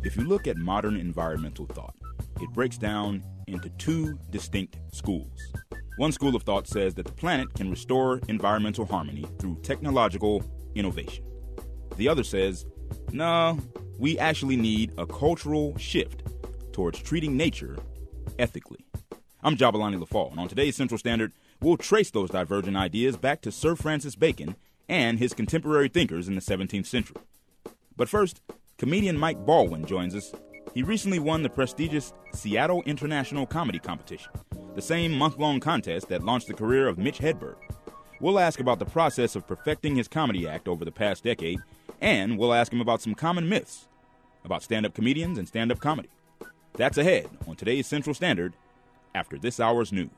If you look at modern environmental thought, it breaks down into two distinct schools. One school of thought says that the planet can restore environmental harmony through technological innovation. The other says, no, we actually need a cultural shift towards treating nature ethically. I'm Jabalani Lafall, and on today's Central Standard, we'll trace those divergent ideas back to Sir Francis Bacon and his contemporary thinkers in the 17th century. But first, comedian Mike Baldwin joins us. He recently won the prestigious Seattle International Comedy Competition, the same month-long contest that launched the career of Mitch Hedberg. We'll ask about the process of perfecting his comedy act over the past decade, and we'll ask him about some common myths about stand-up comedians and stand-up comedy. That's ahead on today's Central Standard after this hour's news.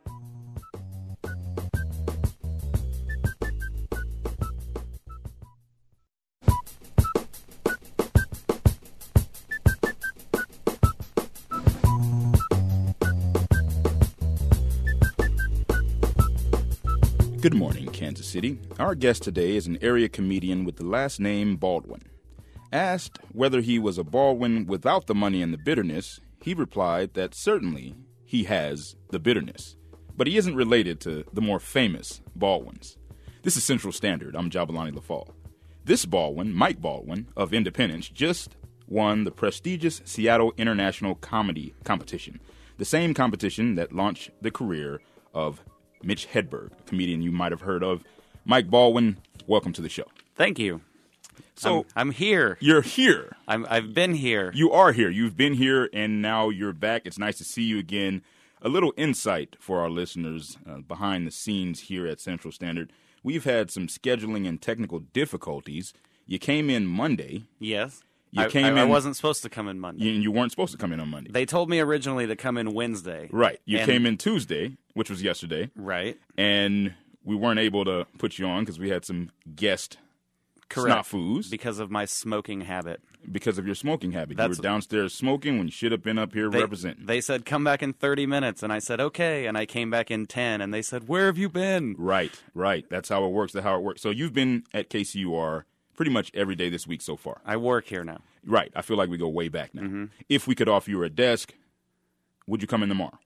Good morning, Kansas City. Our guest today is an area comedian with the last name Baldwin. Asked whether he was a Baldwin without the money and the bitterness, he replied that certainly he has the bitterness, but he isn't related to the more famous Baldwins. This is Central Standard. I'm Jabalani Lafall. This Baldwin, Mike Baldwin of Independence, just won the prestigious Seattle International Comedy Competition, the same competition that launched the career of Mitch Hedberg, a comedian you might have heard of. Mike Baldwin, welcome to the show. Thank you. So I'm here. You're here. I've been here. You are here. You've been here, and now you're back. It's nice to see you again. A little insight for our listeners behind the scenes here at Central Standard. We've had some scheduling and technical difficulties. You came in Monday. Yes. I wasn't supposed to come in Monday. You weren't supposed to come in on Monday. They told me originally to come in Wednesday. Right. You came in Tuesday, which was yesterday. Right. And we weren't able to put you on because we had some guest snafus. Because of my smoking habit. Because of your smoking habit. You were downstairs smoking when you should have been up here representing. They said, come back in 30 minutes. And I said, okay. And I came back in 10. And they said, where have you been? Right. That's how it works. So you've been at KCUR pretty much every day this week so far. I work here now. Right. I feel like we go way back now. Mm-hmm. If we could offer you a desk, would you come in tomorrow?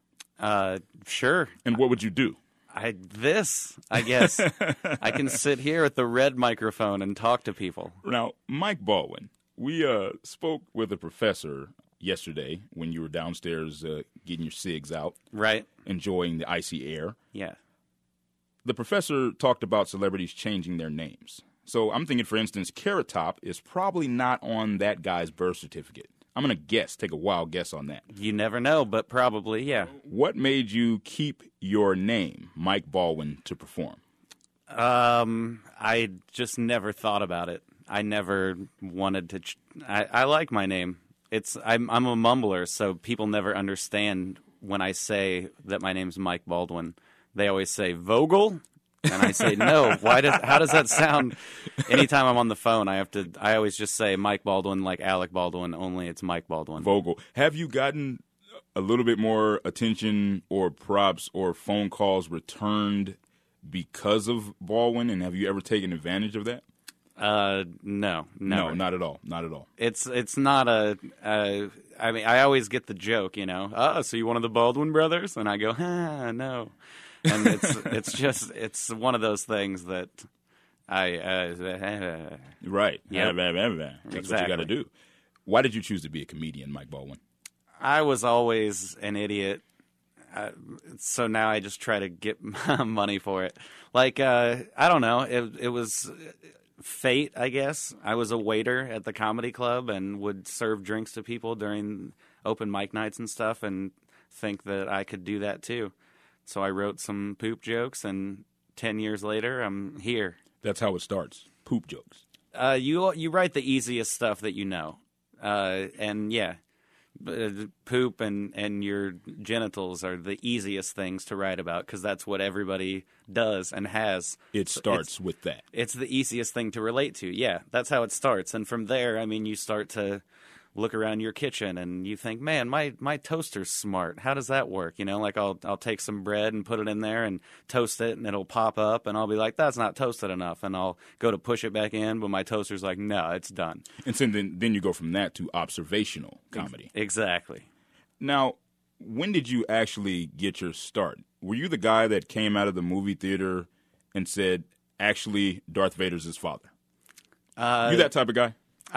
Sure. And what would you do? I guess. I can sit here at the red microphone and talk to people. Now, Mike Baldwin, we spoke with a professor yesterday when you were downstairs getting your cigs out. Right. Enjoying the icy air. Yeah. The professor talked about celebrities changing their names. So I'm thinking, for instance, Carrot Top is probably not on that guy's birth certificate. I'm going to take a wild guess on that. You never know, but probably, yeah. What made you keep your name, Mike Baldwin, to perform? I just never thought about it. I never wanted to. I like my name. I'm a mumbler, so people never understand when I say that my name's Mike Baldwin. They always say Vogel. And I say, no, how does that sound? Anytime I'm on the phone, I always just say Mike Baldwin like Alec Baldwin, only it's Mike Baldwin. Vogel. Have you gotten a little bit more attention or props or phone calls returned because of Baldwin, and have you ever taken advantage of that? No, never. No, not at all. Not at all. It's not I mean, I always get the joke, so you one of the Baldwin brothers? And I go, no. And it's one of those things that right. Yep. That's exactly what you got to do. Why did you choose to be a comedian, Mike Baldwin? I was always an idiot, so now I just try to get money for it. Like I don't know, it was fate, I guess. I was a waiter at the comedy club and would serve drinks to people during open mic nights and stuff, and think that I could do that too. So I wrote some poop jokes, and 10 years later, I'm here. That's how it starts. Poop jokes. You write the easiest stuff that you know. And yeah, poop and your genitals are the easiest things to write about because that's what everybody does and has. It starts with that. It's the easiest thing to relate to. Yeah, that's how it starts. And from there, I mean, you start to look around your kitchen and you think, man, my toaster's smart. How does that work? You know, like I'll take some bread and put it in there and toast it, and it'll pop up, and I'll be like, that's not toasted enough, and I'll go to push it back in, but my toaster's like, no, it's done. And so then you go from that to observational comedy. Exactly. Now, when did you actually get your start? Were you the guy that came out of the movie theater and said, actually, Darth Vader's his father? You that type of guy?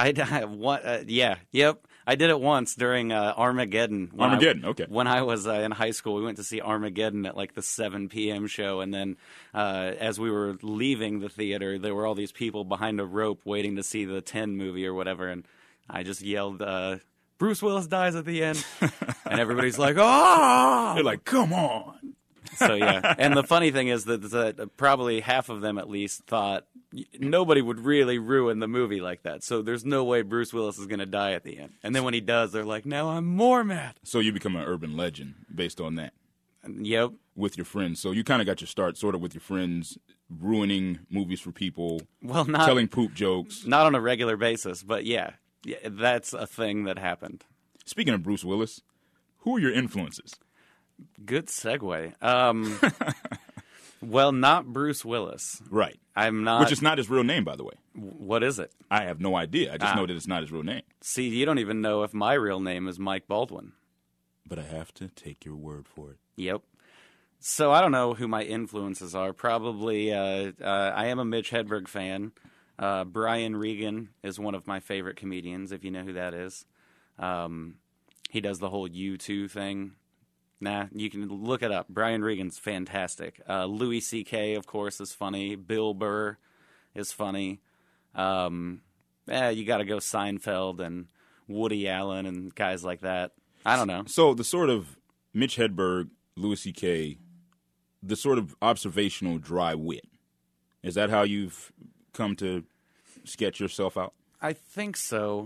Yep. I did it once during Armageddon. Okay. When I was in high school, we went to see Armageddon at like the 7 p.m. show, and then as we were leaving the theater, there were all these people behind a rope waiting to see the 10 movie or whatever, and I just yelled, Bruce Willis dies at the end, and everybody's like, oh! They're like, come on. So, yeah. And the funny thing is that probably half of them at least thought nobody would really ruin the movie like that. So there's no way Bruce Willis is going to die at the end. And then when he does, they're like, now I'm more mad. So you become an urban legend based on that. Yep. With your friends. So you kind of got your start sort of with your friends ruining movies for people, telling poop jokes. Not on a regular basis, but yeah, that's a thing that happened. Speaking of Bruce Willis, who are your influences? Good segue. Well, not Bruce Willis. Right. I'm not. Which is not his real name, by the way. What is it? I have no idea. I just know that it's not his real name. See, you don't even know if my real name is Mike Baldwin. But I have to take your word for it. Yep. So I don't know who my influences are. Probably, I am a Mitch Hedberg fan. Brian Regan is one of my favorite comedians, if you know who that is. He does the whole U2 thing. Nah, you can look it up. Brian Regan's fantastic. Louis C.K., of course, is funny. Bill Burr is funny. You got to go Seinfeld and Woody Allen and guys like that. I don't know. So the sort of Mitch Hedberg, Louis C.K., the sort of observational dry wit, is that how you've come to sketch yourself out? I think so.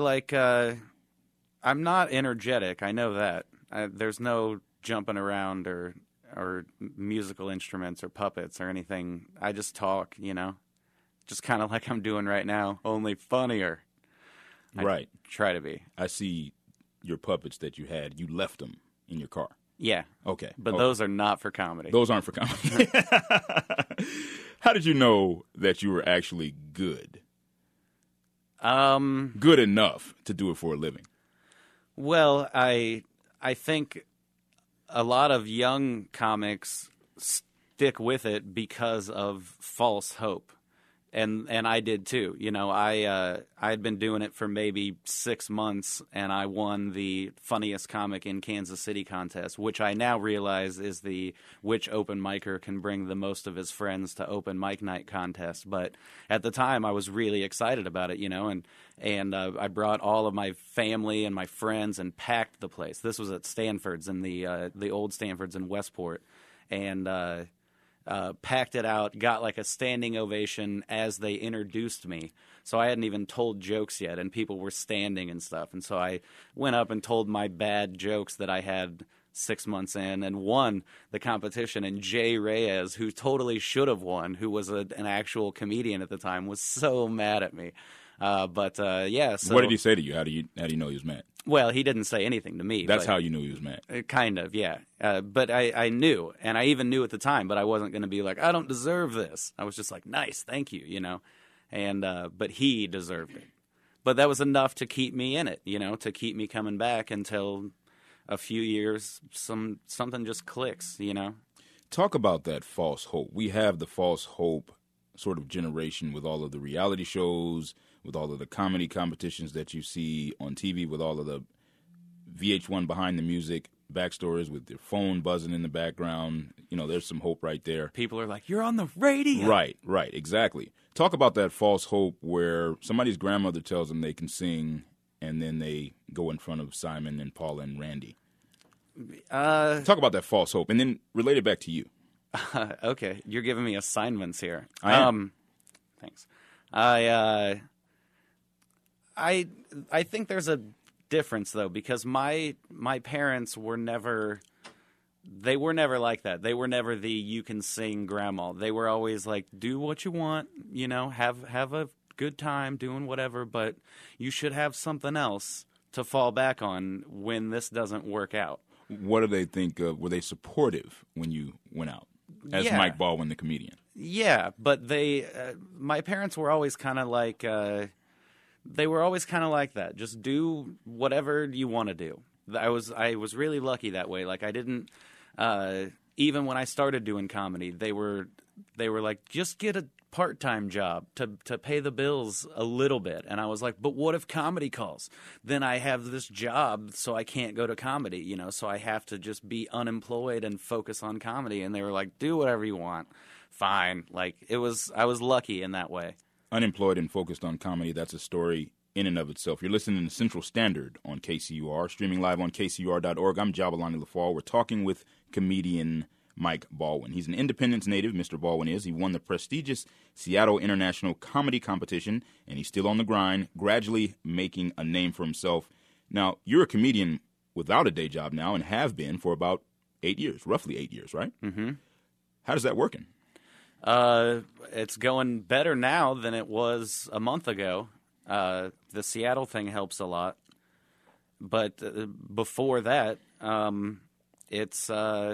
I'm not energetic. I know that. There's no jumping around or musical instruments or puppets or anything. I just talk, just kind of like I'm doing right now, only funnier. Right. I try to be. I see your puppets that you had. You left them in your car. Yeah. Okay. But those are not for comedy. Those aren't for comedy. How did you know that you were actually good? Good enough to do it for a living? Well, I think a lot of young comics stick with it because of false hope. And I did too. I had been doing it for maybe 6 months, and I won the funniest comic in Kansas City contest, which I now realize is the which open micer can bring the most of his friends to open mic night contest. But at the time, I was really excited about it, and I brought all of my family and my friends and packed the place. This was at Stanford's in the old Stanford's in Westport, and packed it out, got like a standing ovation as they introduced me. So I hadn't even told jokes yet, and people were standing and stuff. And so I went up and told my bad jokes that I had 6 months in and won the competition. And Jay Reyes, who totally should have won, who was an actual comedian at the time, was so mad at me. So what did he say to you? How do you know he was mad? Well, he didn't say anything to me. That's how you knew he was mad. Kind of, yeah. But I knew, and I even knew at the time, but I wasn't going to be like, I don't deserve this. I was just like, nice, thank you, And but he deserved it. But that was enough to keep me in it, to keep me coming back until a few years, something just clicks, Talk about that false hope. We have the false hope sort of generation with all of the reality shows, with all of the comedy competitions that you see on TV, with all of the VH1 behind the music backstories with your phone buzzing in the background. There's some hope right there. People are like, you're on the radio. Right, exactly. Talk about that false hope where somebody's grandmother tells them they can sing, and then they go in front of Simon and Paula and Randy. Talk about that false hope, and then relate it back to you. Okay, you're giving me assignments here. I am. Thanks. I think there's a difference though, because my parents were never like that. They were never the you can sing grandma. They were always like, do what you want, have a good time doing whatever, but you should have something else to fall back on when this doesn't work out. What do they think of? Were they supportive when you went out as Yeah. Mike Baldwin, the comedian? Yeah, but my parents were always kind of like, they were always kind of like that. Just do whatever you want to do. I was really lucky that way. Like I didn't, even when I started doing comedy, they were like, just get a part-time job to pay the bills a little bit. And I was like, but what if comedy calls? Then I have this job, so I can't go to comedy, you know, so I have to just be unemployed and focus on comedy. And they were like, do whatever you want. Fine. Like I was lucky in that way. Unemployed and focused on comedy, that's a story in and of itself. You're listening to Central Standard on KCUR, streaming live on KCUR.org. I'm Jabalani LaFall. We're talking with comedian Mike Baldwin. He's an Independence native, Mr. Baldwin is. He won the prestigious Seattle International Comedy Competition, and he's still on the grind, gradually making a name for himself. Now, you're a comedian without a day job now and have been for about 8 years, roughly 8 years, right? Mm-hmm. How's that working? It's going better now than it was a month ago. The Seattle thing helps a lot. But before that, it's a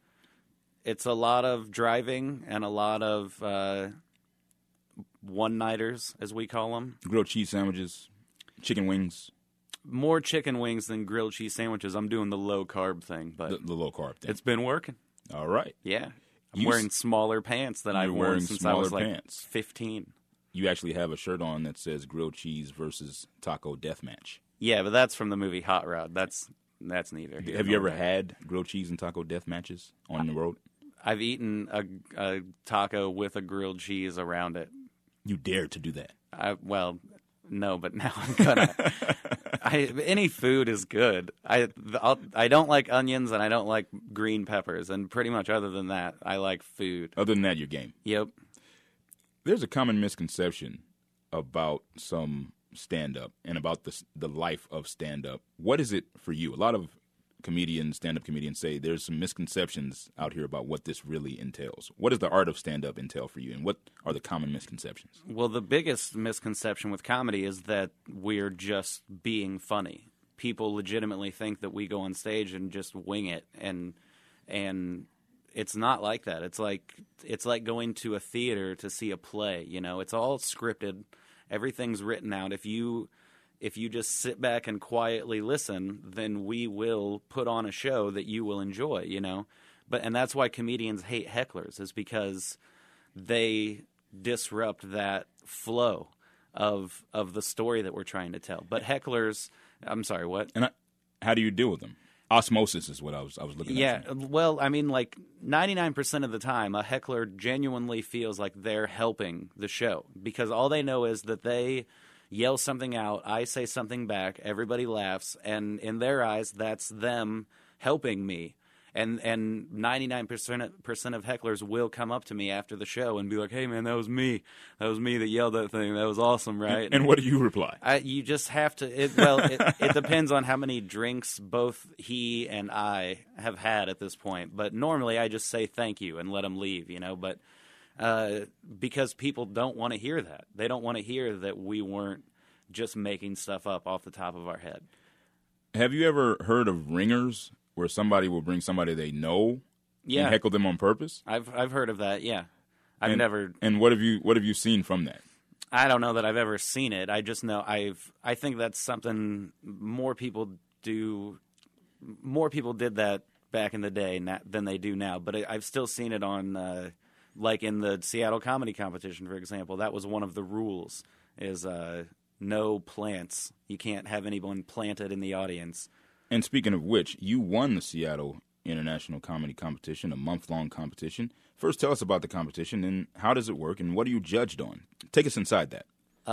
lot of driving and a lot of one-nighters, as we call them. Grilled cheese sandwiches, chicken wings. More chicken wings than grilled cheese sandwiches. I'm doing the low-carb thing, but The low-carb thing. it's been working. All right. Yeah. I'm wearing smaller pants than I've worn since I was like 15. You actually have a shirt on that says grilled cheese versus taco deathmatch. Yeah, but that's from the movie Hot Rod. That's neither here Have you nor ever there. had grilled cheese and taco death matches on the road? I've eaten a taco with a grilled cheese around it. You dared to do that. Well, no, but now I'm gonna. Any food is good. I don't like onions and I don't like green peppers, and pretty much other than that, I like food. Other than that, you're game. Yep. There's a common misconception about some stand-up and about the life of stand-up. What is it for you? A lot of comedians, stand-up comedians say there's some misconceptions out here about what this really entails. What does the art of stand-up entail for you, and what are the common misconceptions? Well, the biggest misconception with comedy is that we're just being funny. People legitimately think that we go on stage and just wing it, and it's not like that. It's like going to a theater to see a play. You know, it's all scripted. Everything's written out. If you just sit back and quietly listen, then we will put on a show that you will enjoy, you know. And that's why comedians hate hecklers, is because they disrupt that flow of the story that we're trying to tell. But hecklers, I'm sorry, what? And how do you deal with them? Osmosis is what I was looking at. Yeah, well, I mean, like 99% of the time, a heckler genuinely feels like they're helping the show, because all they know is that they yell something out, I say something back, everybody laughs, and in their eyes, that's them helping me. And 99% of hecklers will come up to me after the show and be like, "Hey man, that was me. That was me that yelled that thing. That was awesome, right?" And what do you reply? You just have to. It depends on how many drinks both he and I have had at this point. But normally, I just say thank you and let them leave. You know, but because people don't want to hear that. They don't want to hear that we weren't just making stuff up off the top of our head. Have you ever heard of ringers, where somebody will bring somebody they know and heckle them on purpose? I've heard of that. Yeah, I've never. And what have you seen from that? I don't know that I've ever seen it. I just know I think that's something more people do. More people did that back in the day than they do now. But I've still seen it on, like in the Seattle Comedy Competition, for example. That was one of the rules: is no plants. You can't have anyone planted in the audience. And speaking of which, you won the Seattle International Comedy Competition, a month-long competition. First, tell us about the competition and how does it work and what are you judged on? Take us inside that.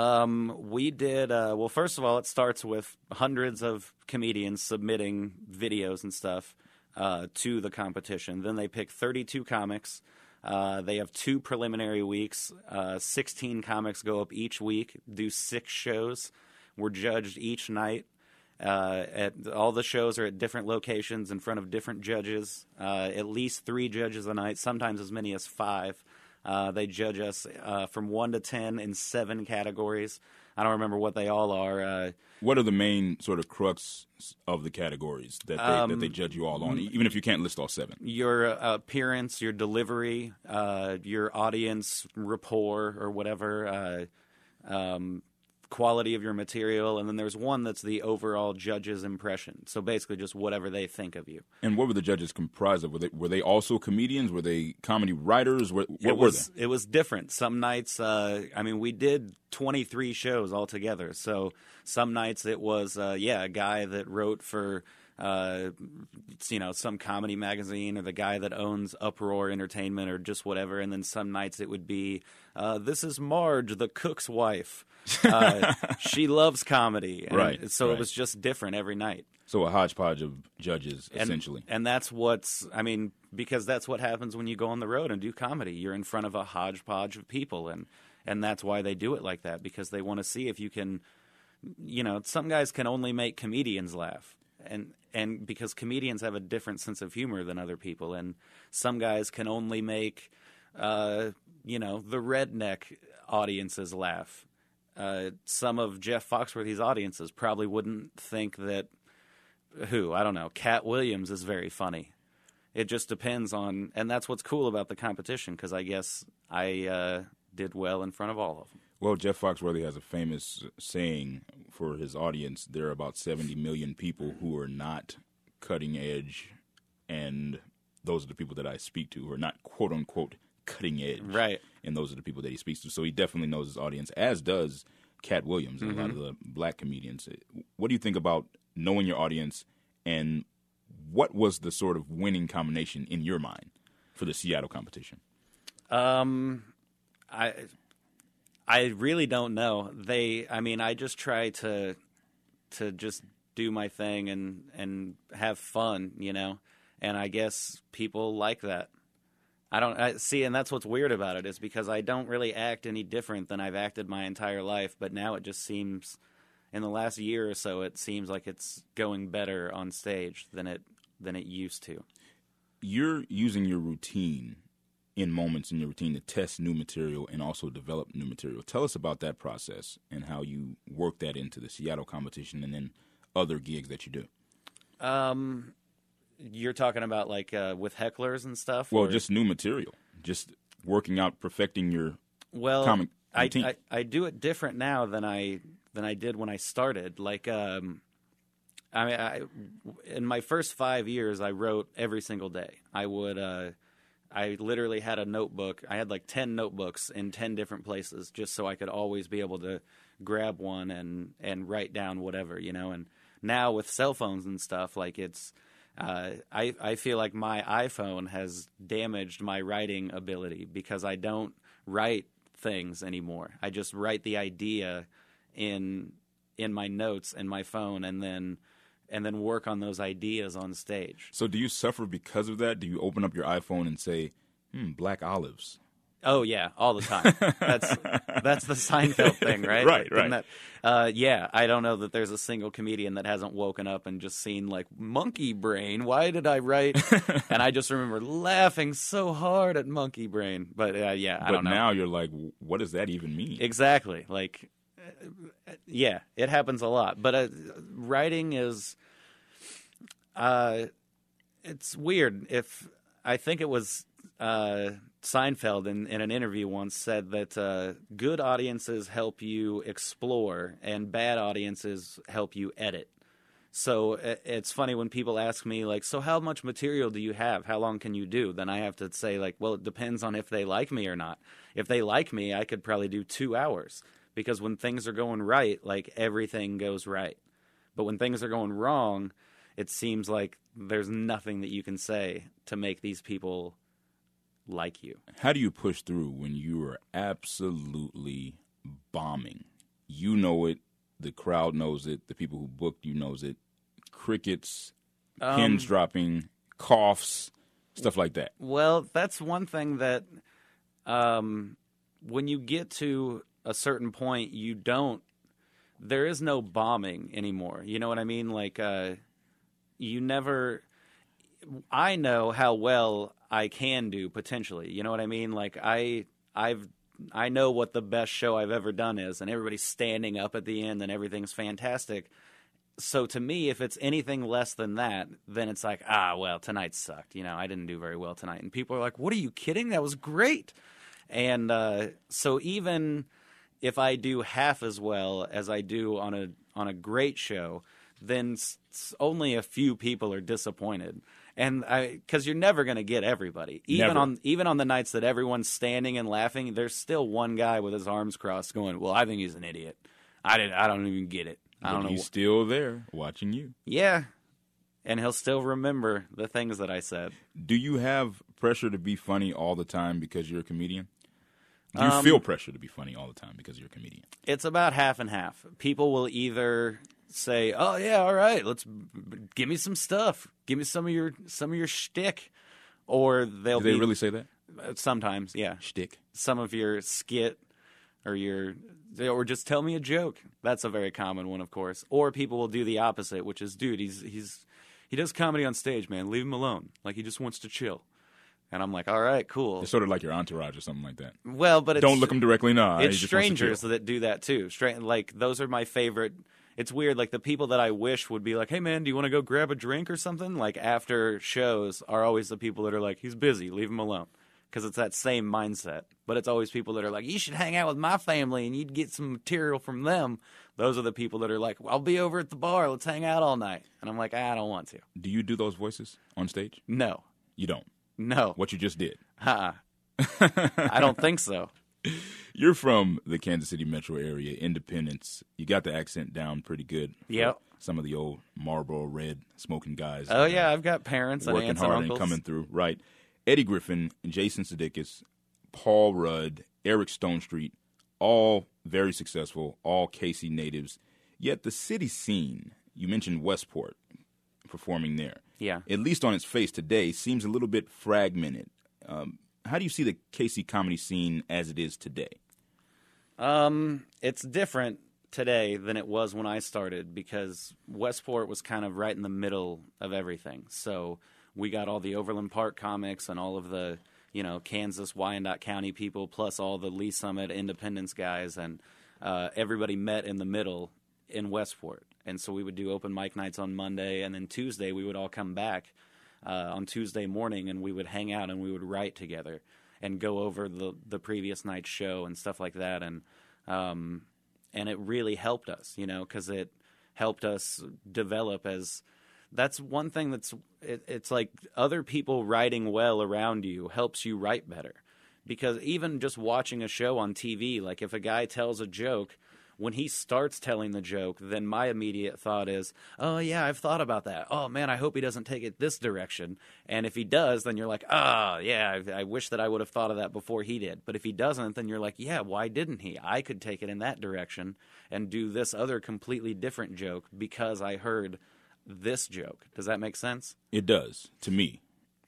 We did, well, first of all, it starts with hundreds of comedians submitting videos and stuff to the competition. Then they pick 32 comics. They have 2 preliminary weeks. 16 comics go up each week, do 6 shows. We're judged each night. All the shows are at different locations in front of different judges, at least 3 judges a night, sometimes as many as 5. They judge us from 1 to 10 in 7 categories. I don't remember what they all are. What are the main sort of crux of the categories that they judge you all on, even if you can't list all 7? Your appearance, your delivery, your audience rapport or whatever, quality of your material, and then there's one that's the overall judge's impression. So basically just whatever they think of you. And what were the judges comprised of? Were they also comedians? Were they comedy writers? What were they? It was different. Some nights, we did 23 shows altogether. So some nights it was, a guy that wrote for some comedy magazine, or the guy that owns Uproar Entertainment, or just whatever. And then some nights it would be, this is Marge, the cook's wife. She loves comedy. And right. So it was just different every night. So a hodgepodge of judges, essentially. And that's because that's what happens when you go on the road and do comedy. You're in front of a hodgepodge of people, and that's why they do it like that, because they want to see if you can, some guys can only make comedians laugh. And because comedians have a different sense of humor than other people, and some guys can only make, the redneck audiences laugh. Some of Jeff Foxworthy's audiences probably wouldn't think that, Cat Williams is very funny. It just depends on, and that's what's cool about the competition, because I guess I did well in front of all of them. Well, Jeff Foxworthy has a famous saying for his audience: there are about 70 million people who are not cutting edge, and those are the people that I speak to, who are not quote-unquote cutting edge. Right. And those are the people that he speaks to. So he definitely knows his audience, as does Cat Williams and a lot of the black comedians. What do you think about knowing your audience, and what was the sort of winning combination in your mind for the Seattle competition? I really don't know. I just try to just do my thing and have fun, and I guess people like that. And that's what's weird about it, is because I don't really act any different than I've acted my entire life, but now it just seems, in the last year or so, it seems like it's going better on stage than it used to. You're using your routine in moments in your routine to test new material and also develop new material. Tell us about that process and how you work that into the Seattle competition and then other gigs that you do. You're talking about with hecklers and stuff? Well, just new material, just working out, perfecting your comic routine. I do it different now than I did when I started. In my first 5 years, I wrote every single day. I literally had a notebook. I had 10 notebooks in 10 different places, just so I could always be able to grab one and write down whatever, And now with cell phones and stuff, I feel like my iPhone has damaged my writing ability, because I don't write things anymore. I just write the idea in my notes in my phone, and then work on those ideas on stage. So do you suffer because of that? Do you open up your iPhone and say, black olives? Oh, yeah, all the time. That's the Seinfeld thing, right? Right. I don't know that there's a single comedian that hasn't woken up and just seen, Monkey Brain. Why did I write? And I just remember laughing so hard at Monkey Brain. But, I don't know. But now you're like, what does that even mean? Exactly. It happens a lot. But writing is... it's weird. I think it was Seinfeld in an interview once said that good audiences help you explore and bad audiences help you edit. So it's funny when people ask me, so how much material do you have? How long can you do? Then I have to say, well, it depends on if they like me or not. If they like me, I could probably do 2 hours, because when things are going right, everything goes right. But when things are going wrong, it seems like there's nothing that you can say to make these people like you. How do you push through when you are absolutely bombing? You know it. The crowd knows it. The people who booked you knows it. Crickets, pins dropping, coughs, stuff like that. Well, that's one thing that when you get to a certain point, there is no bombing anymore. You know what I mean? I know how well I can do potentially. You know what I mean? I've I know what the best show I've ever done is, and everybody's standing up at the end and everything's fantastic. So to me, if it's anything less than that, then it's like, well, tonight sucked. I didn't do very well tonight. And people are like, what, are you kidding? That was great. And so even if I do half as well as I do on a great show, then only a few people are disappointed. And because you're never going to get everybody. Even on the nights that everyone's standing and laughing, there's still one guy with his arms crossed going, well, I think he's an idiot. I don't even get it. I don't know. He's still there watching you. Yeah. And he'll still remember the things that I said. Do you have pressure to be funny all the time because you're a comedian? Do you feel pressure to be funny all the time because you're a comedian? It's about half and half. People will either say, "Oh yeah, all right, give me some stuff. Give me some of your shtick," or Do they really say that? Sometimes, yeah. Shtick. Some of your skit or just tell me a joke. That's a very common one, of course. Or people will do the opposite, which is, dude, he does comedy on stage, man. Leave him alone. Like, he just wants to chill. And I'm like, all right, cool. It's sort of like your entourage or something like that. Well, but don't look him directly in the eye. It's strangers that do that too. Like, those are my favorite. It's weird. Like, the people that I wish would be like, hey man, do you want to go grab a drink or something? Like, after shows are always the people that are like, he's busy, leave him alone. Because it's that same mindset. But it's always people that are like, you should hang out with my family and you'd get some material from them. Those are the people that are like, I'll be over at the bar, let's hang out all night. And I'm like, I don't want to. Do you do those voices on stage? No. You don't? No. What you just did? I don't think so. You're from the Kansas City metro area, Independence. You got the accent down pretty good. Yep. Some of the old Marlboro Red smoking guys. Oh, yeah, I've got parents and working aunts hard and uncles. and coming through. Right. Eddie Griffin, Jason Sudeikis, Paul Rudd, Eric Stonestreet, all very successful, all KC natives. Yet the city scene, you mentioned Westport performing there. Yeah. At least on its face today, seems a little bit fragmented. How do you see the KC comedy scene as it is today? It's different today than it was when I started because Westport was kind of right in the middle of everything. So we got all the Overland Park comics and all of the, Kansas, Wyandotte County people, plus all the Lee Summit Independence guys, and everybody met in the middle in Westport. And so we would do open mic nights on Monday, and then Tuesday we would all come back on Tuesday morning, and we would hang out and we would write together and go over the previous night's show and stuff like that. And it really helped us, because it helped us develop as – that's one thing it's like other people writing well around you helps you write better. Because even just watching a show on TV, like if a guy tells a joke, when he starts telling the joke, then my immediate thought is, oh, yeah, I've thought about that. Oh, man, I hope he doesn't take it this direction. And if he does, then you're like, oh, yeah, I wish that I would have thought of that before he did. But if he doesn't, then you're like, yeah, why didn't he? I could take it in that direction and do this other completely different joke because I heard this joke. Does that make sense? It does, to me.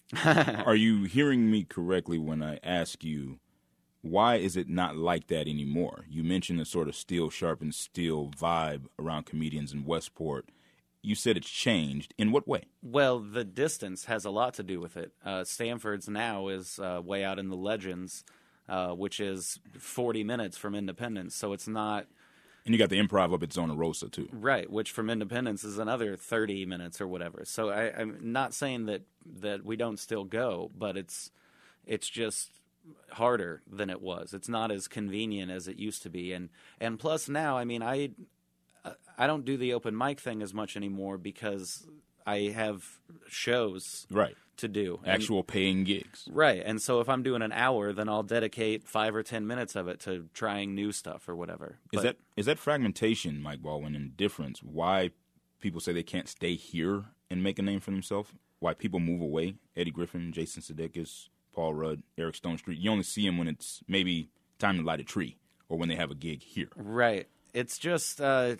Are you hearing me correctly when I ask you, why is it not like that anymore? You mentioned the sort of steel sharpened steel vibe around comedians in Westport. You said it's changed. In what way? Well, the distance has a lot to do with it. Stanford's now is way out in the Legends, which is 40 minutes from Independence, so it's not... And you got the Improv up at Zona Rosa, too. Right, which from Independence is another 30 minutes or whatever. So I'm not saying that we don't still go, but it's just harder than it was. It's not as convenient as it used to be. And plus now, I mean, I don't do the open mic thing as much anymore because I have shows to do. Actual paying gigs. Right. And so if I'm doing an hour, then I'll dedicate 5 or 10 minutes of it to trying new stuff or whatever. Is that fragmentation, Mike Baldwin, and difference why people say they can't stay here and make a name for themselves? Why people move away? Eddie Griffin, Jason Sudeikis, Paul Rudd, Eric Stonestreet. You only see them when it's maybe time to light a tree or when they have a gig here. Right. It's just...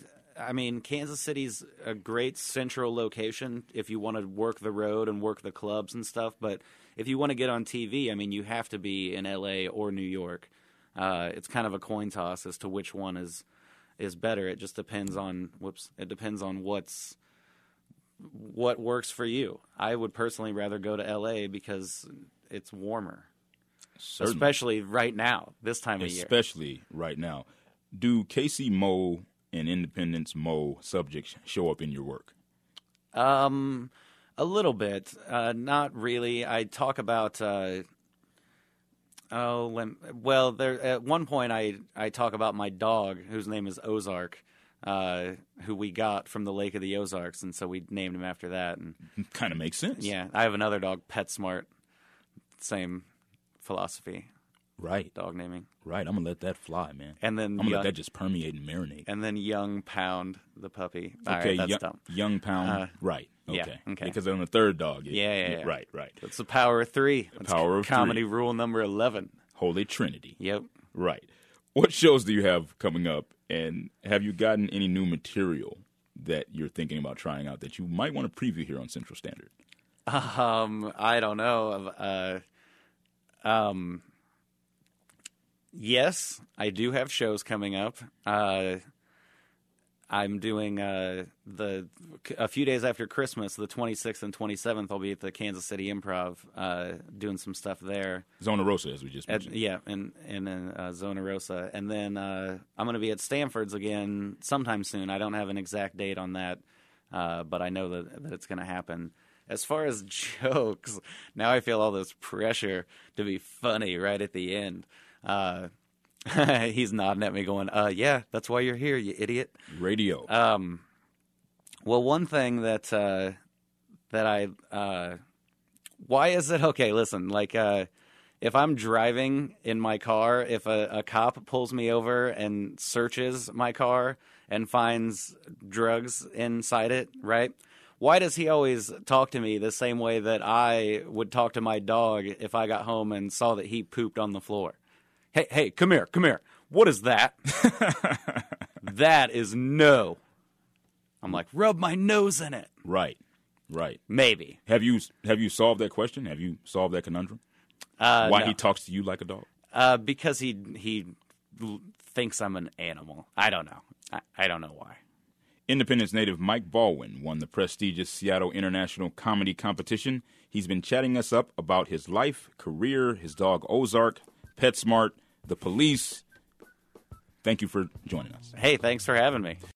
I mean, Kansas City's a great central location if you want to work the road and work the clubs and stuff. But if you want to get on TV, I mean, you have to be in L.A. or New York. It's kind of a coin toss as to which one is better. It just depends on what works for you. I would personally rather go to L.A. because it's warmer. Certainly. especially right now, this time of year. Especially right now. Do Casey Mo and Independence Mo subjects show up in your work? A little bit, not really. I talk about. There at one point I talk about my dog, whose name is Ozark, who we got from the Lake of the Ozarks, and so we named him after that. And Kind of makes sense. yeah, I have another dog, PetSmart, same philosophy, Right. dog naming. Right. I'm going to let that fly, man. And then I'm going to let that just permeate and marinate. and then Young Pound, the puppy. All Okay, right, that's dumb. Young Pound. Right. Okay. yeah, okay. Because I'm the third dog. Yeah. Right. It's the power of three. That's power of comedy three. rule number 11. Holy Trinity. Yep. Right. What shows do you have coming up, and have you gotten any new material that you're thinking about trying out that you might want to preview here on Central Standard? I don't know. Yes, I do have shows coming up. I'm doing a few days after Christmas, the 26th and 27th. I'll be at the Kansas City Improv, doing some stuff there. Zona Rosa, as we just mentioned. in Zona Rosa, and then I'm going to be at Stanford's again sometime soon. I don't have an exact date on that, but I know that it's going to happen. As far as jokes, now I feel all this pressure to be funny right at the end. He's nodding at me going, yeah, that's why you're here, you idiot. Radio. Well, one thing that why is it okay? Listen, like if I'm driving in my car, if a cop pulls me over and searches my car and finds drugs inside it, right? Why does he always talk to me the same way that I would talk to my dog if I got home and saw that he pooped on the floor? Hey, come here. What is that? That is no. I'm like, rub my nose in it. Right. Maybe. Have you solved that question? Have you solved that conundrum? Why no. he talks to you like a dog? Because he thinks I'm an animal. I don't know. I don't know why. Independence native Mike Baldwin won the prestigious Seattle International Comedy Competition. He's been chatting us up about his life, career, his dog Ozark, PetSmart, the police. Thank you for joining us. Hey, thanks for having me.